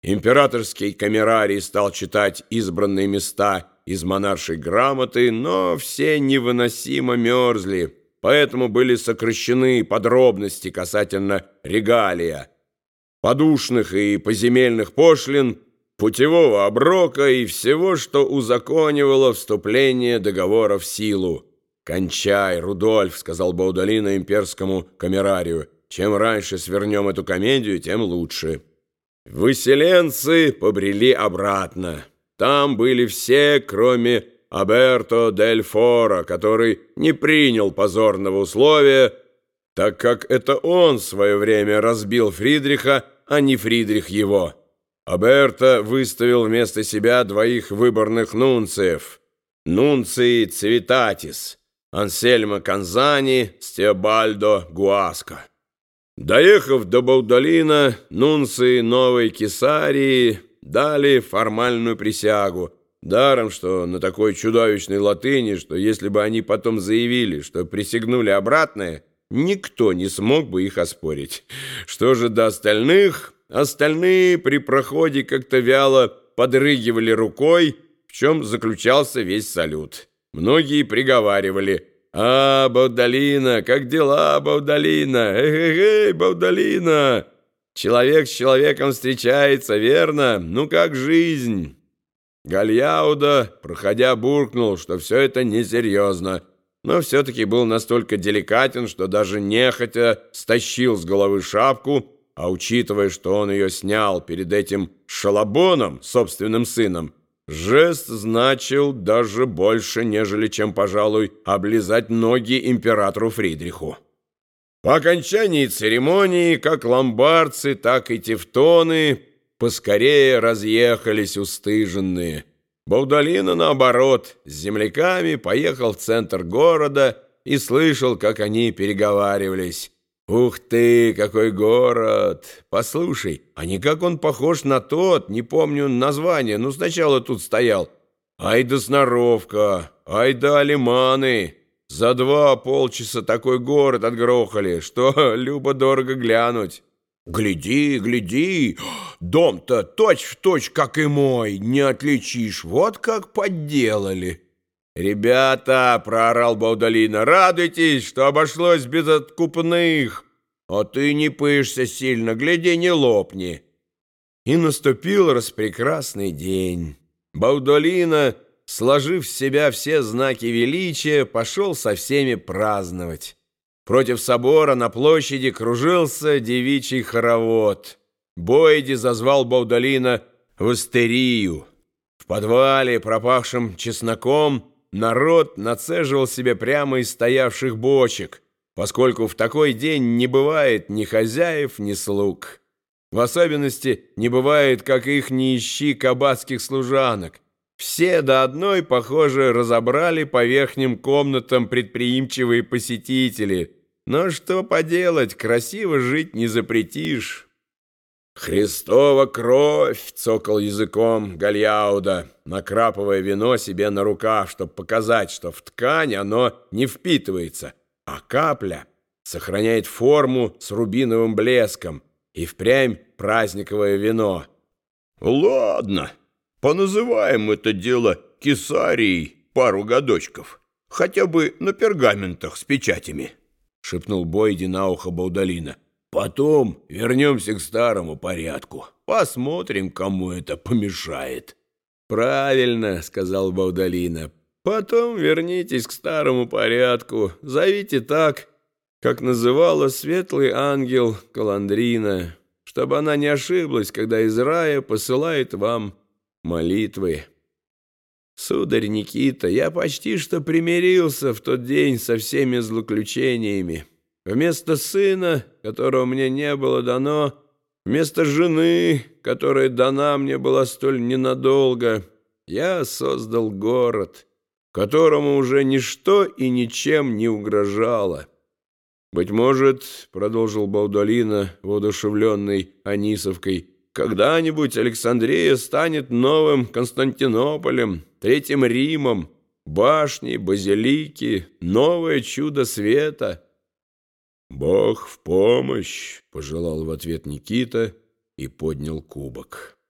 Императорский камерарий стал читать избранные места из монаршей грамоты, но все невыносимо мерзли, поэтому были сокращены подробности касательно регалия, подушных и поземельных пошлин, путевого оброка и всего, что узаконивало вступление договора в силу. «Кончай, Рудольф», — сказал Баудолино имперскому камерарию, — «чем раньше свернем эту комедию, тем лучше». Выселенцы побрели обратно. Там были все, кроме Аберто дель Фора, который не принял позорного условия, так как это он в свое время разбил Фридриха, а не Фридрих его. Аберто выставил вместо себя двоих выборных нунциев. Нунций Цивитатис, Ансельмо Канзани, Стеобальдо Гуаско. Доехав до Баудолино, нунции Новой Кесарии дали формальную присягу, даром что на такой чудовищной латыни, что если бы они потом заявили, что присягнули обратное, никто не смог бы их оспорить. Что же до остальных? Остальные при проходе как-то вяло подрыгивали рукой, в чем заключался весь салют. Многие приговаривали: «А, Баудолино, как дела, Баудолино? Эй, Баудолино! Человек с человеком встречается, верно? Ну как жизнь?» Гальяудо, проходя, буркнул, что все это несерьезно, но все-таки был настолько деликатен, что даже нехотя стащил с головы шапку, а учитывая, что он ее снял перед этим шалабоном, собственным сыном, жест значил даже больше, нежели чем, пожалуй, облизать ноги императору Фридриху. По окончании церемонии как ломбардцы, так и тевтоны поскорее разъехались устыженные. Баудолино, наоборот, с земляками поехал в центр города и слышал, как они переговаривались. «Ух ты, какой город! Послушай, а не как он похож на тот, не помню название, но сначала тут стоял. Ай да сноровка, ай да алиманы! За 2 полчаса такой город отгрохали, что любо-дорого глянуть. Гляди, гляди, дом-то точь-в-точь, как и мой, не отличишь, вот как подделали». «Ребята!» — проорал Баудолино. «Радуйтесь, что обошлось без откупных! А ты не пышься сильно, гляди, не лопни!» И наступил распрекрасный день. Баудолино, сложив в себя все знаки величия, пошел со всеми праздновать. Против собора на площади кружился девичий хоровод. Бойди зазвал Баудолино в астерию. В подвале, пропахшем чесноком, народ нацеживал себе прямо из стоявших бочек, поскольку в такой день не бывает ни хозяев, ни слуг. В особенности не бывает, как их ни ищи, кабацких служанок. Все до одной, похоже, разобрали по верхним комнатам предприимчивые посетители. Но что поделать, красиво жить не запретишь. «Христова кровь!» — цокал языком Гальяудо, накрапывая вино себе на рукав, чтобы показать, что в ткань оно не впитывается, а капля сохраняет форму с рубиновым блеском, и впрямь праздниковое вино. «Ладно, поназываем это дело Кесарией пару годочков, хотя бы на пергаментах с печатями», — шепнул Бойди на ухо Баудолино. «Потом вернемся к старому порядку. Посмотрим, кому это помешает». «Правильно», — сказал Баудолино. «Потом вернитесь к старому порядку. Зовите так, как называла светлый ангел Каландрина, чтобы она не ошиблась, когда из рая посылает вам молитвы. Сударь Никита, я почти что примирился в тот день со всеми злоключениями. Вместо сына, которого мне не было дано, вместо жены, которая дана мне была столь ненадолго, я создал город, которому уже ничто и ничем не угрожало. Быть может, — продолжил Баудолино, воодушевленный Анисовкой, — когда-нибудь Александрия станет новым Константинополем, Третьим Римом, башней, базилики, новое чудо света». «Бог в помощь!» — пожелал в ответ Никита и поднял кубок.